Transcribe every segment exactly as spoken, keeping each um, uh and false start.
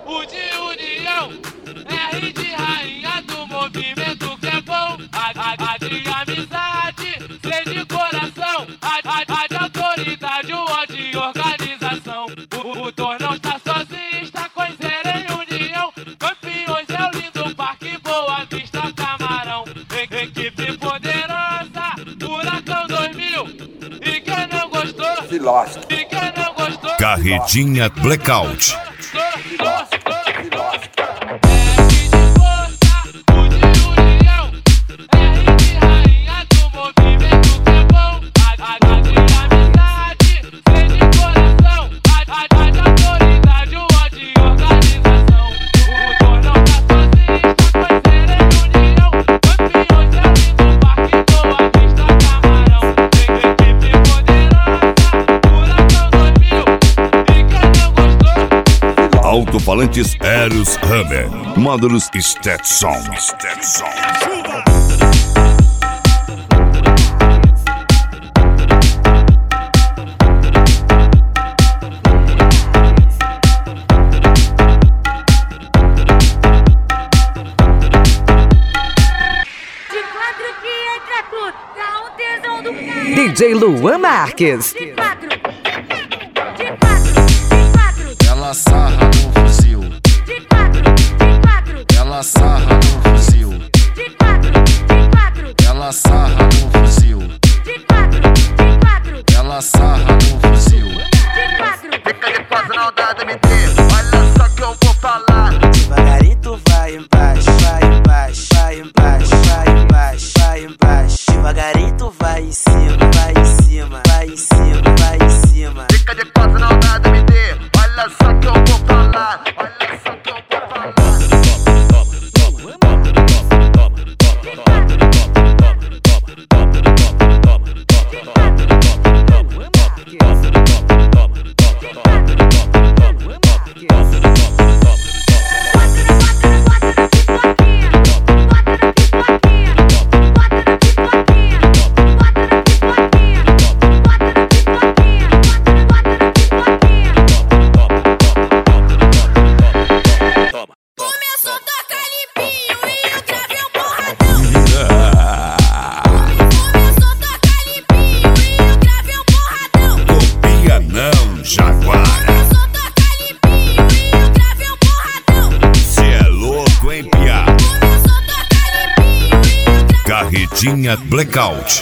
U de união, R de rainha do movimento que é bom. A, a, a de amizade, C de coração. A, a, a de autoridade, o O de organização. O, o tornão está sozinho, está com zero em união. Campeões é o lindo Parque Boa Vista Camarão. E, equipe poderosa, Furacão dois mil. E quem não gostou, se lasca. E quem não gostou, Carretinha Blackout. Alto-falantes Eros Hammer, módulos Stetson. Stetson. De quatro que entra tudo, dá um tesão do cara. D J Luan Marques. De quatro, de quatro, de quatro. Ela sarra no fuzil. De quatro, de quatro. Ela sarra no fuzil. De quatro, de quatro. Ela sarra no fuzil. De quatro, de quatro. Ela sarra no fuzil. De quatro. Fica de quatro não dá D M T. Olha só que eu vou falar. Devagarinho tu vai embaixo, vai embaixo, vai embaixo, vai embaixo, vai embaixo. Devagarinho tu vai em cima, vai em cima, vai em cima, vai em cima. Fica de quatro não dá D M T. Olha só que eu vou falar. Olha só que eu vou falar. Carretinha Blackout.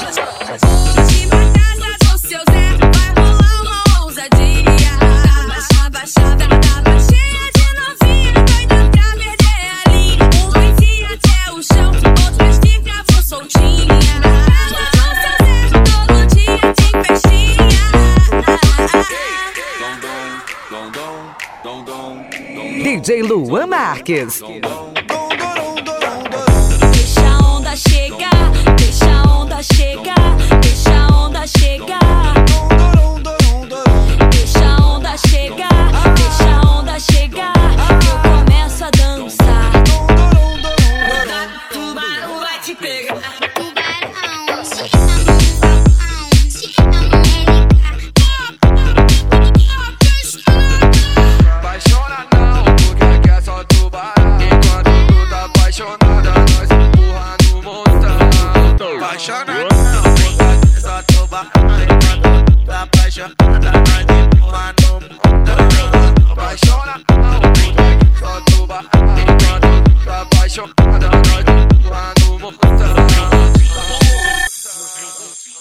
D J Luan Marques. Deixa a onda chegar, deixa a onda chegar, deixa a onda chegar. Deixa a onda chegar, deixa a onda chegar, que eu começo a dançar. Tubarão vai te pegar. apaixona não, porque aqui é só tubarão. Enquanto tu tá apaixonada, nós empurra no montão. Apaixona não, porque aqui é só tubarão. Enquanto tu tá apaixonada, nós empurra no montão. Apaixona não, porque aqui é só tubarão. Enquanto tu tá apaixonada, nós empurra no montão.